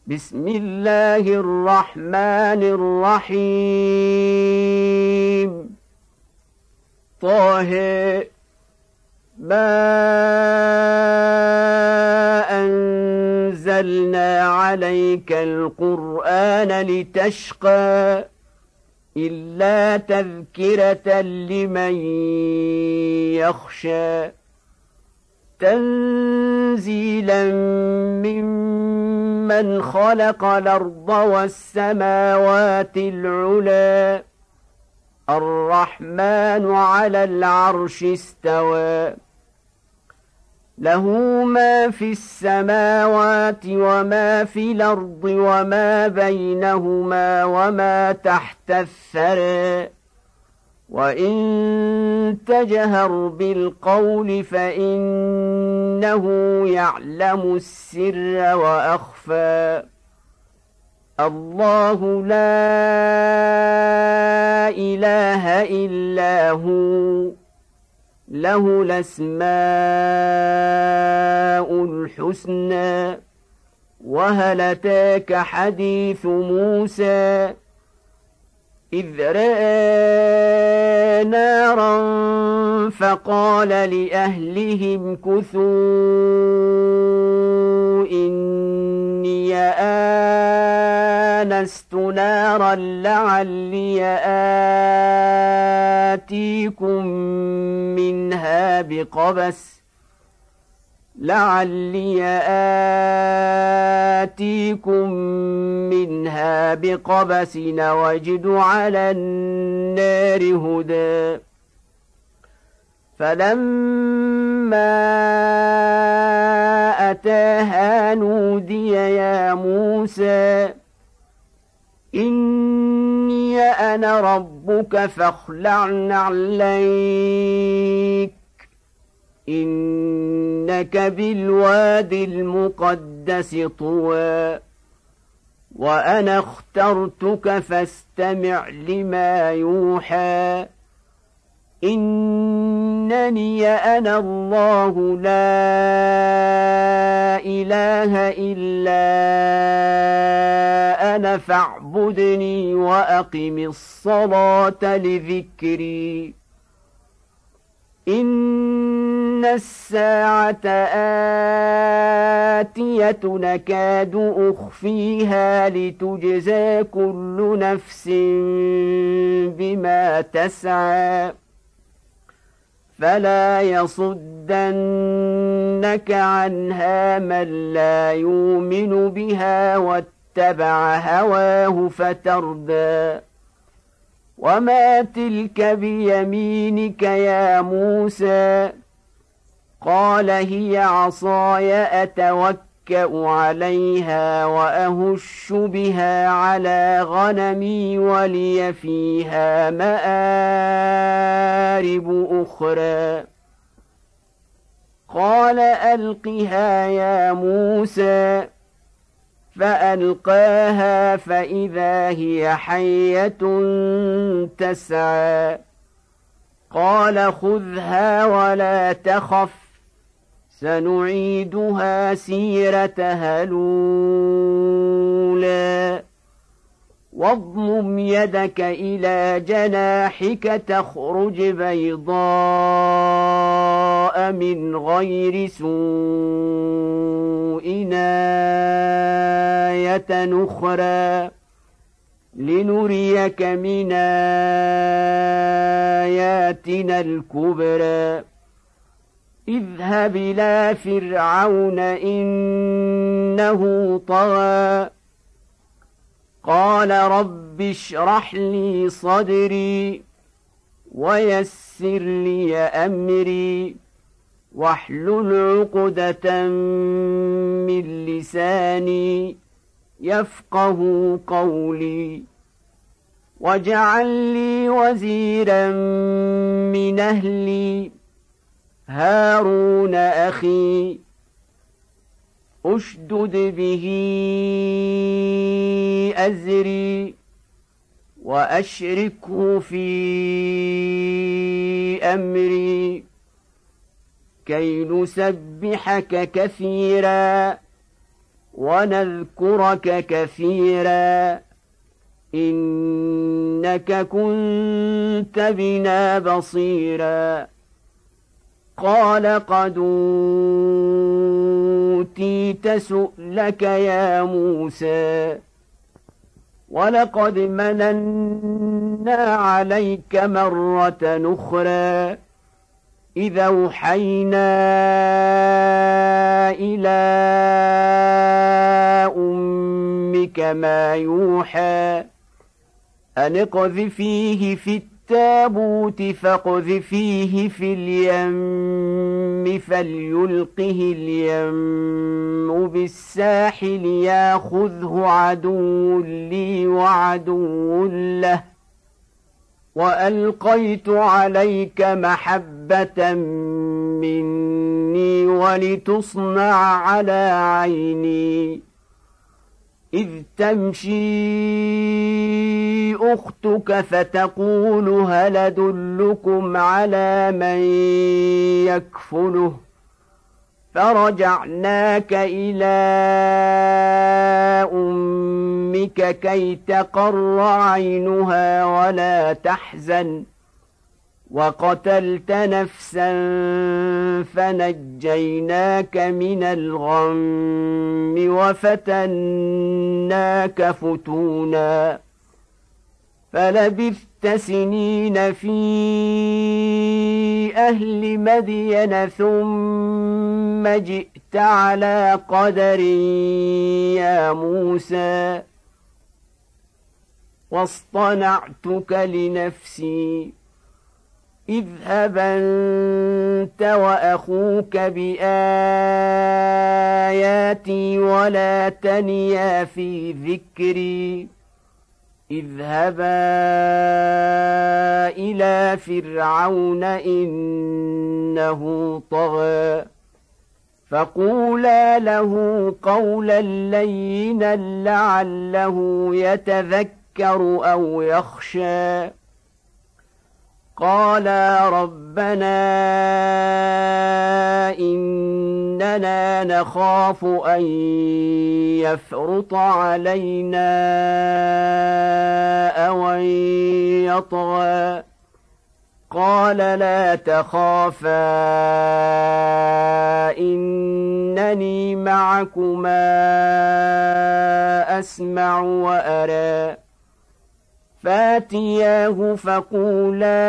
بسم الله الرحمن الرحيم. طه. ما أنزلنا عليك القرآن لتشقى إلا تذكرة لمن يخشى تنزيلا ممن خلق الأرض والسماوات العلى الرحمن على العرش استوى له ما في السماوات وما في الأرض وما بينهما وما تحت الثرى وإن تجهر بالقول فإنه يعلم السر وأخفى الله لا إله إلا هو له الأسماء الحسنى وهل أتاك حديث موسى إذ رأى نارا فقال لأهلهم كثوا إني آنست نارا آتيكم منها بقبس وجد على النار هدى فلما أتاها نودي يا موسى إني أنا ربك فاخلع نعليك إنك بالواد المقدس طوى وأنا اخترتك فاستمع لما يوحى إنني أنا الله لا إله إلا أنا فاعبدني وأقم الصلاة لذكري إن الساعة آتية نكاد أخفيها لتجزى كل نفس بما تسعى فلا يصدنك عنها من لا يؤمن بها واتبع هواه فتردى وما تلك بيمينك يا موسى قال هي عصاي أتوكأ عليها وأهش بها على غنمي ولي فيها مآرب أخرى قال ألقها يا موسى فألقاها فإذا هي حية تسعى قال خذها ولا تخف سنعيدها سيرتها الأولى واضمم يدك إلى جناحك تخرج بيضاء من غير سوء آية أخرى لنريك من آياتنا الكبرى اذهب إلى فرعون إنه طغى قال رب اشرح لي صدري ويسر لي أمري واحلل عقدة من لساني يفقه قولي واجعل لي وزيرا من أهلي هارون أخي أشدد به أزري وأشركه في أمري كي نسبحك كثيرا ونذكرك كثيرا إنك كنت بنا بصيرا قال قد أوتيت سؤلك يا موسى ولقد مننا عليك مرة أخرى إذا أوحينا إلى أمك ما يوحى أن اقذفيه في التابوت فاقذفيه في اليم فليلقه اليم بالساحل ياخذه عدو لي وعدو له وألقيت عليك محبة مني ولتصنع على عيني إذ تمشي أختك فتقول هل أدلكم على من يكفله فرجعناك إلى أمك كي تقر عينها ولا تحزن وقتلت نفسا فنجيناك من الغم وفتناك فتونا فلبثت سنين في أهل مدين ثم جئت على قدر يا موسى واصطنعتك لنفسي اذهب أنت وأخوك بآياتي ولا تنيا في ذكري اذهبا إلى فرعون إنه طغى فقولا له قولا لينا لعله يتذكر أو يخشى قالا ربنا إننا نخاف أن يفرط علينا أو أن يطغى قال لا تخافا إنني معكما أسمع وأرى فاتياه فقولا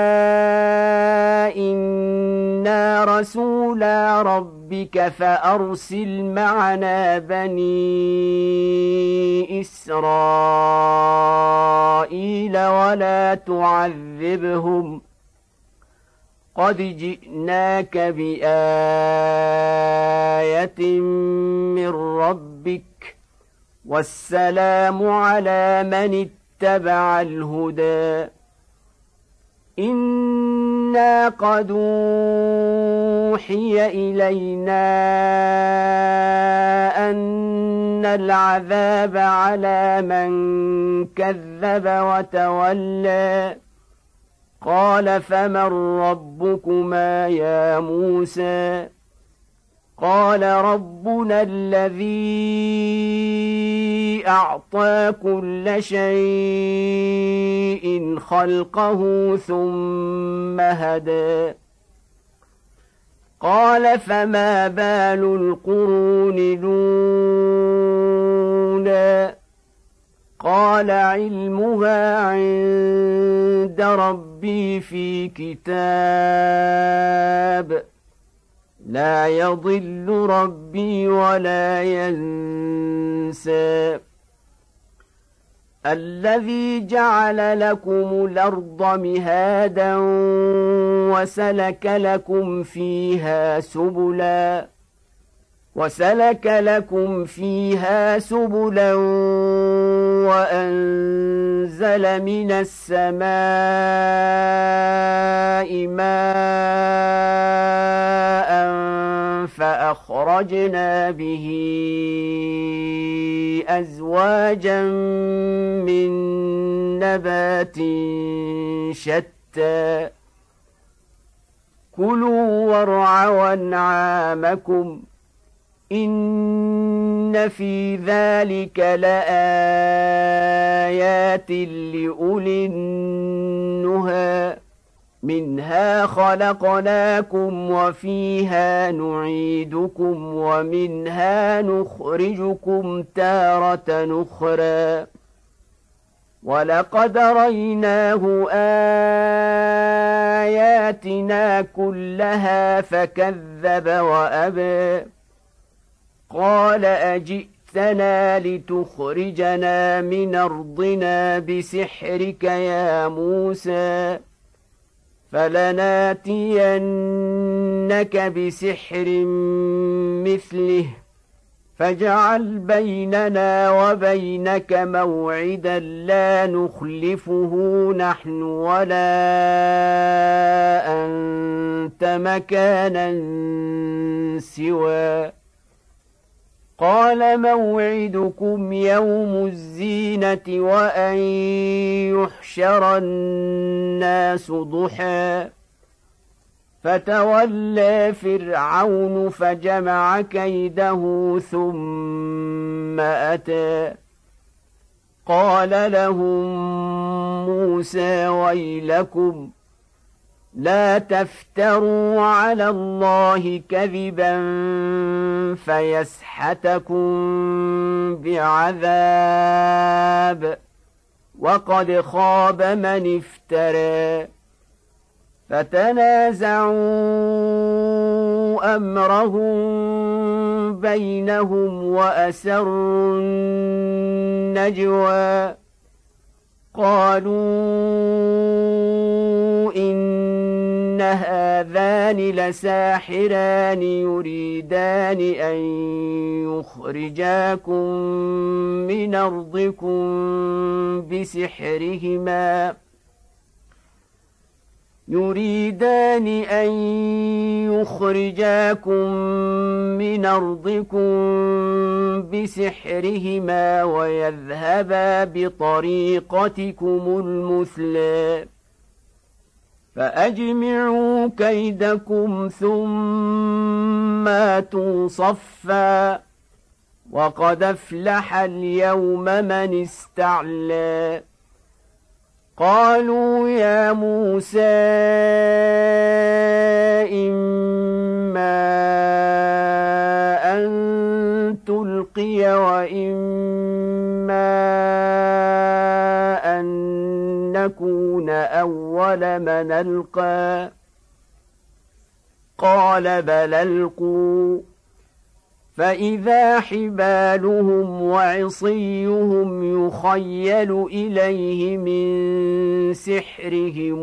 إنا رسولا ربك فأرسل معنا بني إسرائيل ولا تعذبهم قد جئناك بآية من ربك والسلام على من اتبع الهدى إنا قد أوحي إلينا أن العذاب على من كذب وتولى قال فمن ربكما يا موسى قال ربنا الذي أعطى كل شيء خلقه ثم هدى قال فما بال القرون الأولى قال علمها عند ربي في كتاب لا يضل ربي ولا ينسى الذي جعل لكم الأرض مهادا وسلك لكم فيها سبلا وأنزل من السماء ماء فأخرجنا به أزواجا من نبات شتى كلوا وارعوا أنعامكم إن في ذلك لآيات لأولي النهى منها خلقناكم وفيها نعيدكم ومنها نخرجكم تارة أخرى ولقد ريناه آياتنا كلها فكذب وأبى قال أجئتنا لتخرجنا من أرضنا بسحرك يا موسى فلناتينك بسحر مثله فاجعل بيننا وبينك موعدا لا نخلفه نحن ولا أنت مكانا سوى قال موعدكم يوم الزينة وأن يحشر الناس ضحى فتولى فرعون فجمع كيده ثم أتى قال لهم موسى ويلكم لا تفتروا على الله كذبا فيسحتكم بعذاب وقد خاب من افترى فتنازعوا أمرهم بينهم وأسروا النجوى قالوا إن هذان لساحران يريدان أن يخرجاكم من أرضكم بسحرهما ويذهبا بطريقتكم المثلى فأجمعوا كيدكم ثم أتوا صفا وقد أفلح اليوم من استعلى قالوا يا موسى إما أن تلقي وإما أن نكون أول من ألقى قال بل ألقوا فإذا حبالهم وعصيهم يخيل إليه من سحرهم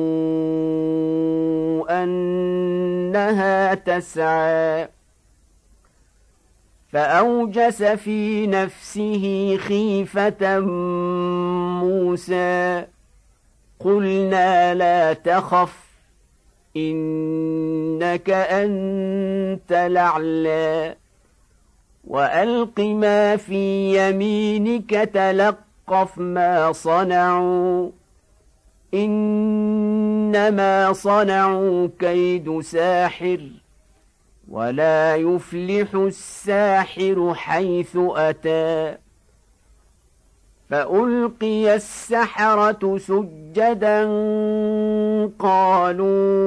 أنها تسعى فأوجس في نفسه خيفة موسى قلنا لا تخف إنك أنت الأعلى وألق ما في يمينك تلقف ما صنعوا إنما صنعوا كيد ساحر ولا يفلح الساحر حيث أتى فألقي السحرة سجدا قالوا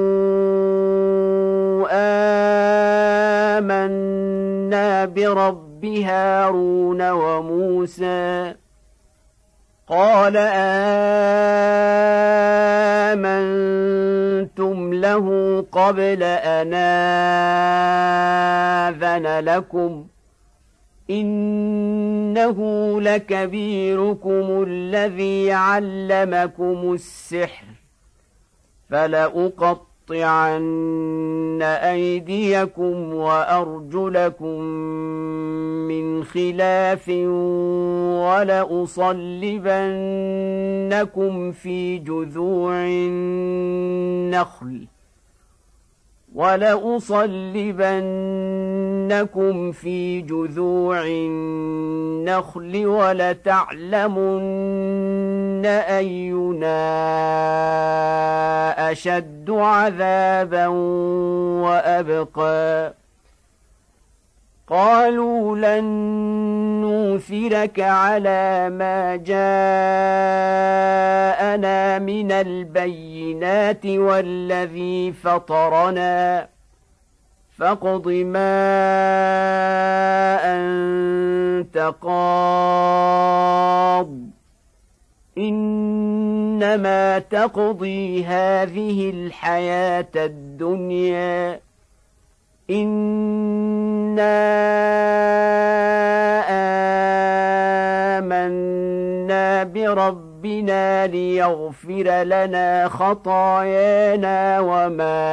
آمنا برب هارون وموسى قال آمنتم له قبل أن آذن لكم إنه لكبيركم الذي علمكم السحر فلأقطعن أيديكم وأرجلكم من خلاف ولأصلبنكم في جذوع النخل ولتعلمن أينا أشد عذابا وأبقى قالوا لن نؤثرك على ما جاءنا من البينات والذي فطرنا فاقض ما أنت قاض إنما تقضي هذه الحياة الدنيا إنا آمنا بربنا ليغفر لنا خطايانا وما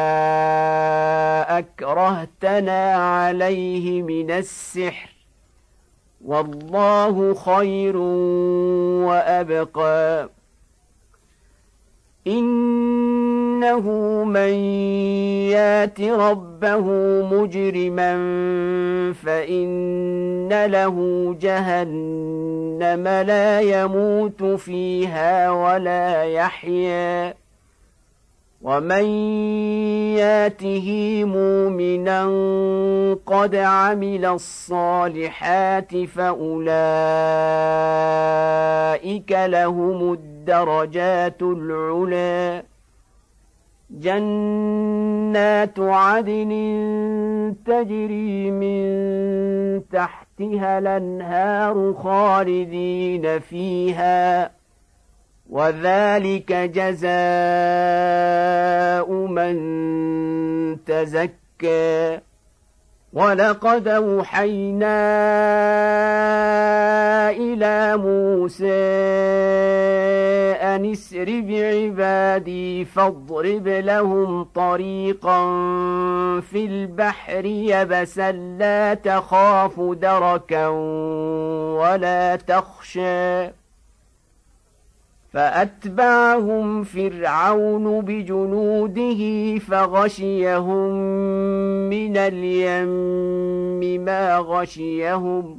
أكرهتنا عليه من السحر والله خير وأبقى إنه من يات ربه مجرما فإن له جهنم لا يموت فيها ولا يحيا ومن ياته مؤمنا قد عمل الصالحات فأولئك لهم الدرجات العلى جنات عدن تجري من تحتها الأنهار خالدين فيها وذلك جزاء من تزكى ولقد أوحينا إلى موسى أن اسر بعبادي فاضرب لهم طريقا في البحر يبسا لا تخاف دركا ولا تخشى فأتبعهم فرعون بجنوده فغشيهم من اليم ما غشيهم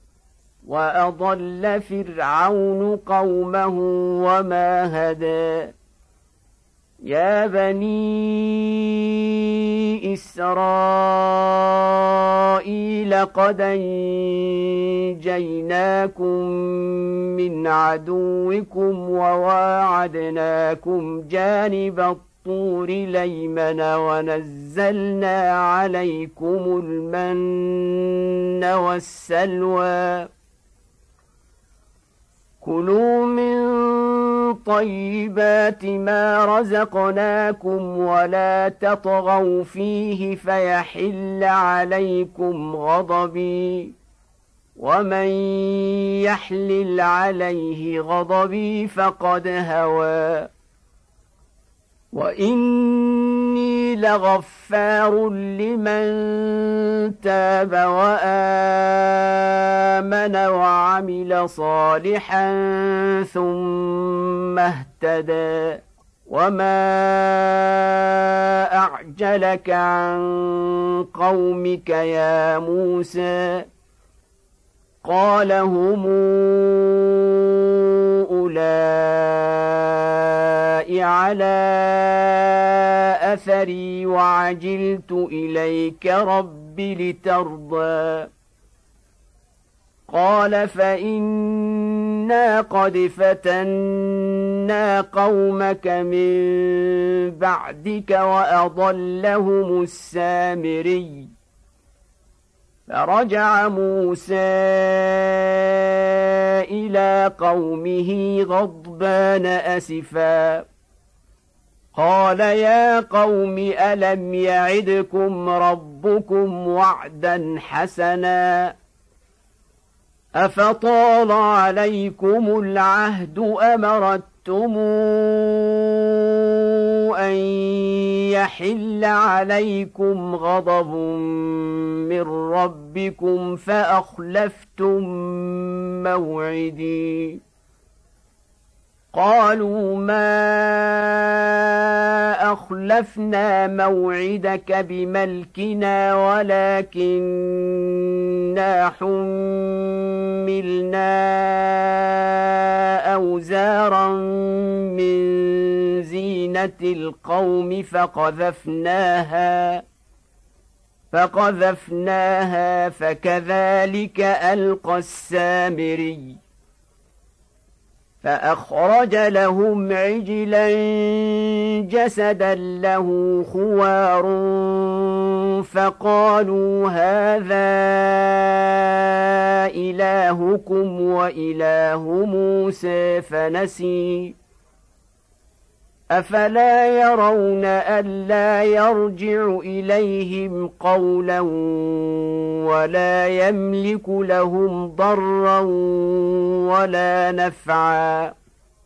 وأضل فرعون قومه وما هدى يا بني إسرائيل قد أنجيناكم من عدوكم وواعدناكم جانب الطور الأيمن ونزلنا عليكم المن والسلوى كلوا من طيبات ما رزقناكم ولا تطغوا فيه فيحل عليكم غضبي ومن يحلل عليه غضبي فقد هوى وإني لغفار لمن تاب وآمن وعمل صالحا ثم اهتدى وما أعجلك عن قومك يا موسى قال هم أولئك على أثري وعجلت إليك رب لترضى قال فإنا قد فتنا قومك من بعدك وأضلهم السامري فرجع موسى إلى قومه غضبان أسفا قال يا قوم ألم يعدكم ربكم وعدا حسنا أفطال عليكم العهد أمرتم أن يحل عليكم غضب من ربكم فأخلفتم موعدي قالوا ما أخلفنا موعدك بملكنا ولكننا حملنا أوزارا من زينة القوم فقذفناها فكذلك ألقى السامري فأخرج لهم عجلا جسدا له خوار فقالوا هذا إلهكم وإله موسى فنسي أفلا يرون ألا يرجع إليهم قولا ولا يملك لهم ضرا ولا نفعا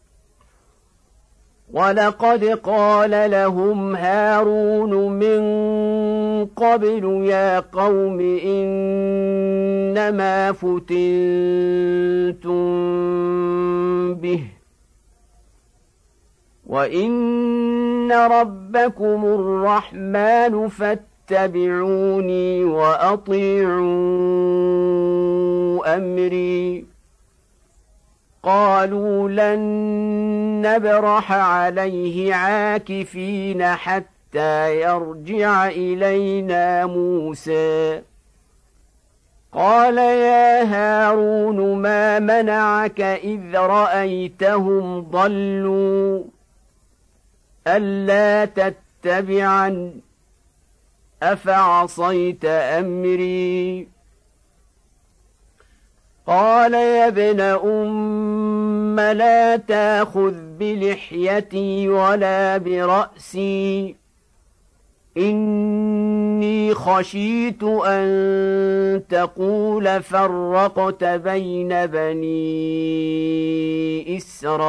ولقد قال لهم هارون من قبل يا قوم إنما فتنتم به وإن ربكم الرحمن فاتبعوني وأطيعوا أمري قالوا لن نبرح عليه عاكفين حتى يرجع إلينا موسى قال يا هارون ما منعك إذ رأيتهم ضلوا ألا تتبعن أفعصيت أمري قال يا ابن أم لا تأخذ بلحيتي ولا برأسي إني خشيت أن تقول فرقت بين بني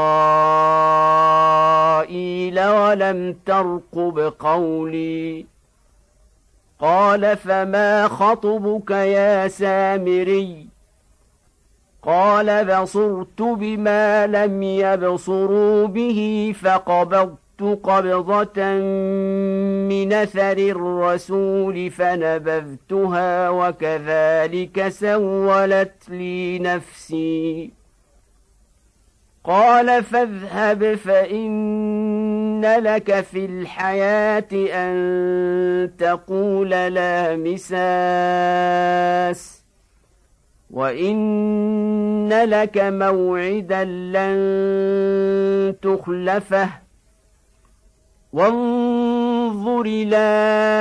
إسرائيل ولم ترقب قولي قال فما خطبك يا سامري قال بصرت بما لم يبصروا به فقبضت قبضة من أثر الرسول فنبذتها وكذلك سولت لي نفسي قال فاذهب فإن لك في الحياة أن تقول لا مساس وإن لك موعدا لن تخلفه وانظر إلى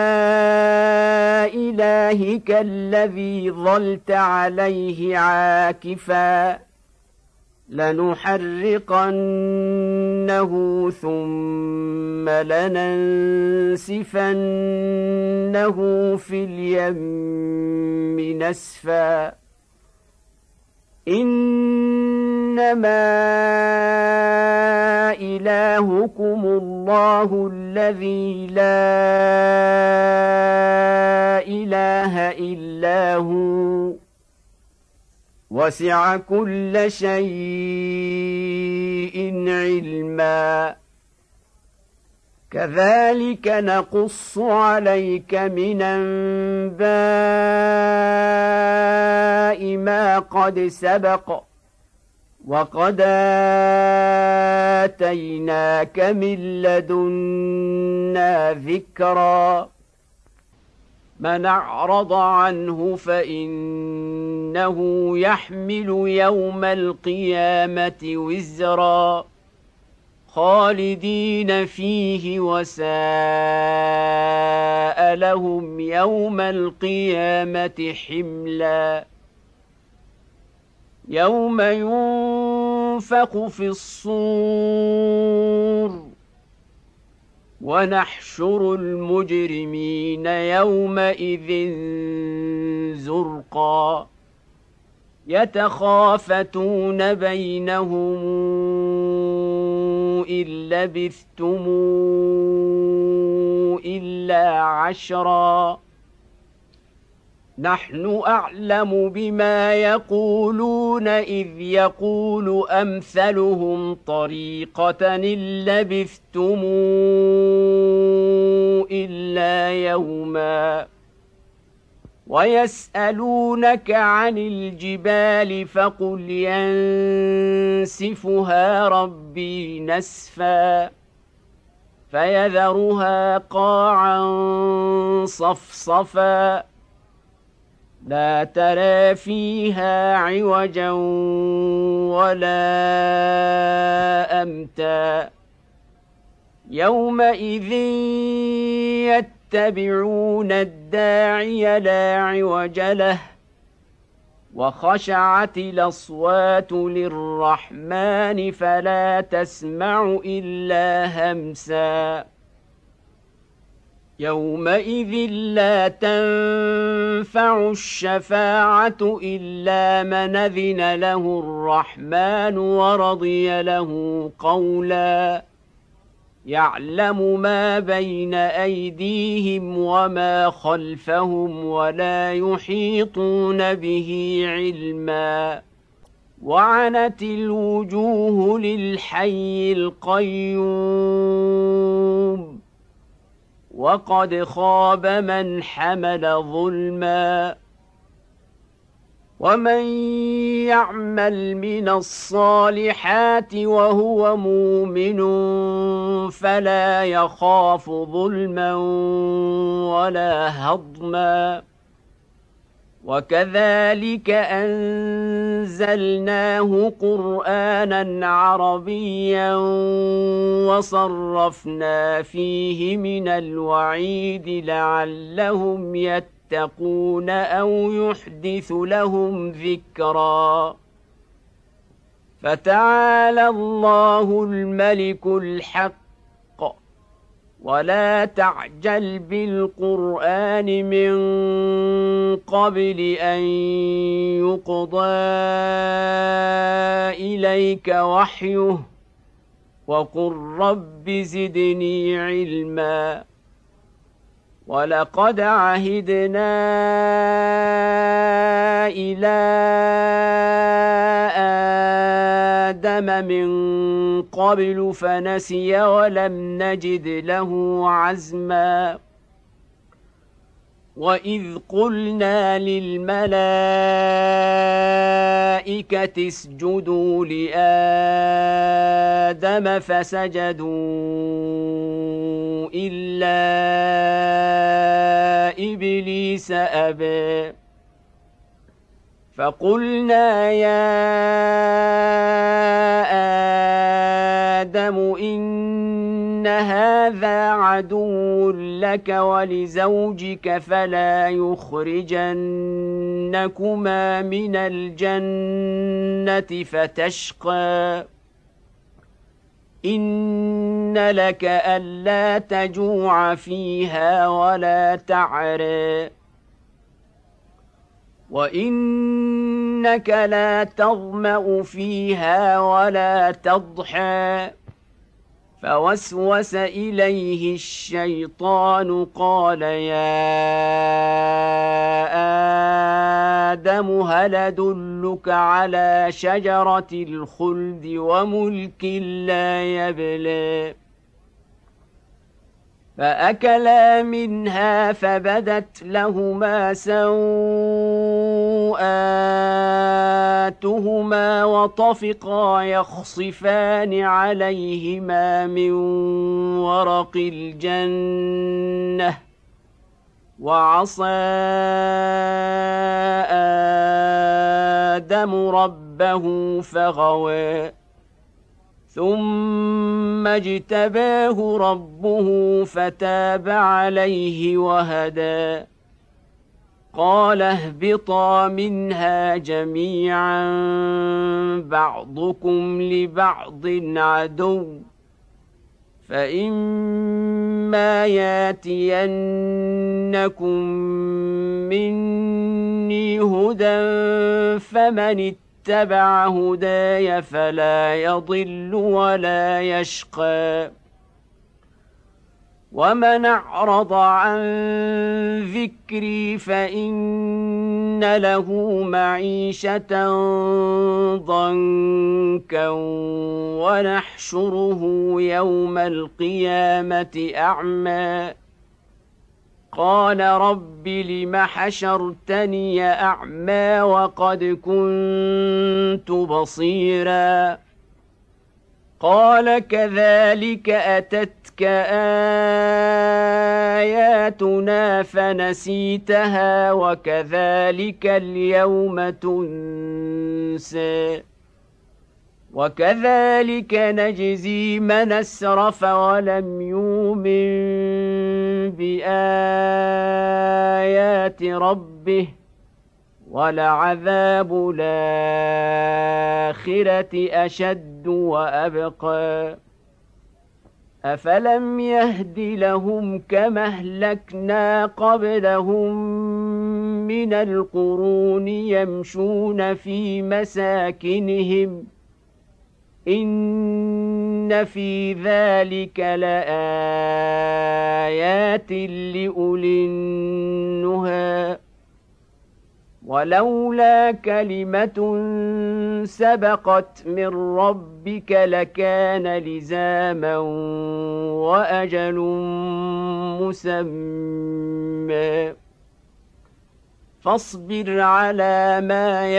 إلهك الذي ظلت عليه عاكفا لنحرقنه ثم لننسفنه في اليم نسفا إنما إلهكم الله الذي لا إله إلا هو وسع كل شيء علما كذلك نقص عليك من أنباء ما قد سبق وقد آتيناك من لدنا ذكرا من أعرض عنه فإنه يحمل يوم القيامة وزرا خالدين فيه وساء لهم يوم القيامة حملا يوم ينفخ في الصور ونحشر المجرمين يومئذ زرقا يتخافتون بينهم إن لبثتم إلا عشرا نحن أعلم بما يقولون إذ يقول أمثلهم طريقة إن لبثتم إلا يوما ويسألونك عن الجبال فقل ينسفها ربي نسفا فيذرها قاعا صفصفا لا ترى فيها عوجا ولا أمتا يومئذ يتبعون الداعي لا عوج له وخشعت الأصوات للرحمن فلا تسمع إلا همسا يومئذ لا تنفع الشفاعة إلا من أذن له الرحمن ورضي له قولا يعلم ما بين أيديهم وما خلفهم ولا يحيطون به علما وعنت الوجوه للحي القيوم وقد خاب من حمل ظلما ومن يعمل من الصالحات وهو مؤمن فلا يخاف ظلما ولا هضما وكذلك أنزلناه قرآنا عربيا وصرفنا فيه من الوعيد لعلهم يتقون أو يحدث لهم ذكرا فتعالى الله الملك الحق ولا تعجل بالقرآن من قبل أن يقضى إليك وحيه وقل رب زدني علما ولقد عهدنا إلى آدم من قبل فنسي ولم نجد له عزما وإذ قلنا للملائكة اسجدوا لآدم فسجدوا إلا إبليس أبى فقلنا يا آدم إن هذا عدو لك ولزوجك فلا يخرجنكما من الجنة فتشقى إن لك ألا تجوع فيها ولا تعرى وإنك لا تظمأ فيها ولا تضحى فوسوس إليه الشيطان قال يا آدم هل أدلك على شجرة الخلد وملك لا يبلى فأكلا منها فبدت لهما سوءاتهما وطفقا يخصفان عليهما من ورق الجنة وعصى آدم ربه فغوى ثم اجتباه ربه فتاب عليه وهدى قال اهبطا منها جميعا بعضكم لبعض عدو فإما ياتينكم مني هدى فمن اتبع هداي فلا يضل ولا يشقى ومن أعرض عن ذكري فإن له معيشة ضنكا ونحشره يوم القيامة أعمى قال رب لم حشرتني أعمى وقد كنت بصيرا قال كذلك أتتك آياتنا فنسيتها وكذلك اليوم تنسى وكذلك نجزي من أسرف ولم يؤمن بآيات ربه ولعذاب الآخرة أشد وأبقى أفلم يهد لهم كما أهلكنا قبلهم من القرون يمشون في مساكنهم إن في ذلك لآيات لأولي النهى ولولا كلمة سبقت من ربك لكان لزاما وأجل مسمى فاصبر على ما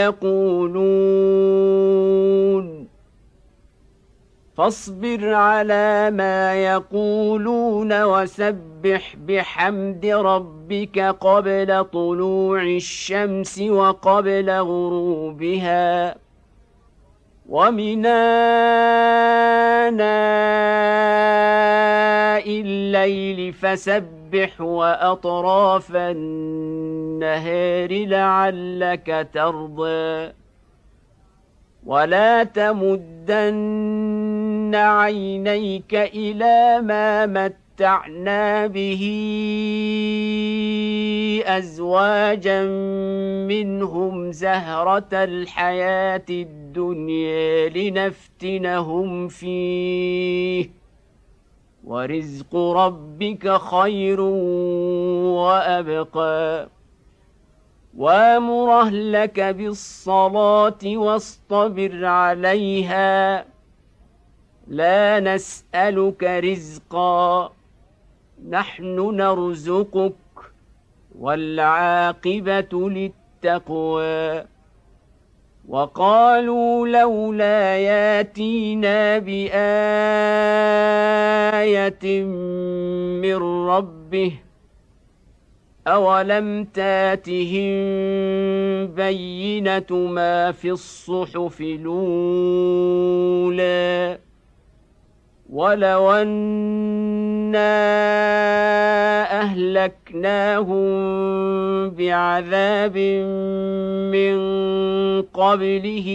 يقولون وسبح بحمد ربك قبل طلوع الشمس وقبل غروبها ومن آناء الليل فسبح وأطراف النهار لعلك ترضى ولا تمدن عينيك إلى ما متعنا به أزواجا منهم زهرة الحياة الدنيا لنفتنهم فيه ورزق ربك خير وأبقى وامر أهلك بالصلاة واصطبر عليها لا نسألك رزقا نحن نرزقك والعاقبة للتقوى وقالوا لولا ياتينا بآية من ربه أولم تاتهم بينة ما في الصحف الأولى ولو أنا أهلكناهم بعذاب من قبله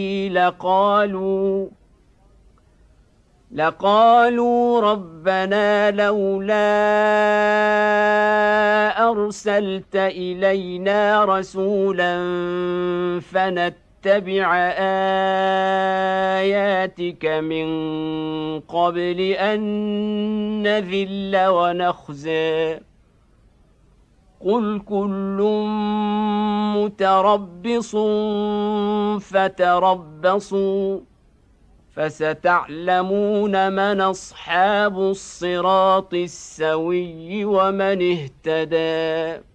لقالوا ربنا لولا أرسلت إلينا رسولا فنتبع آياتك من قبل أن نذل ونخزى قل كل متربص فتربصوا فستعلمون من أصحاب الصراط السوي ومن اهتدى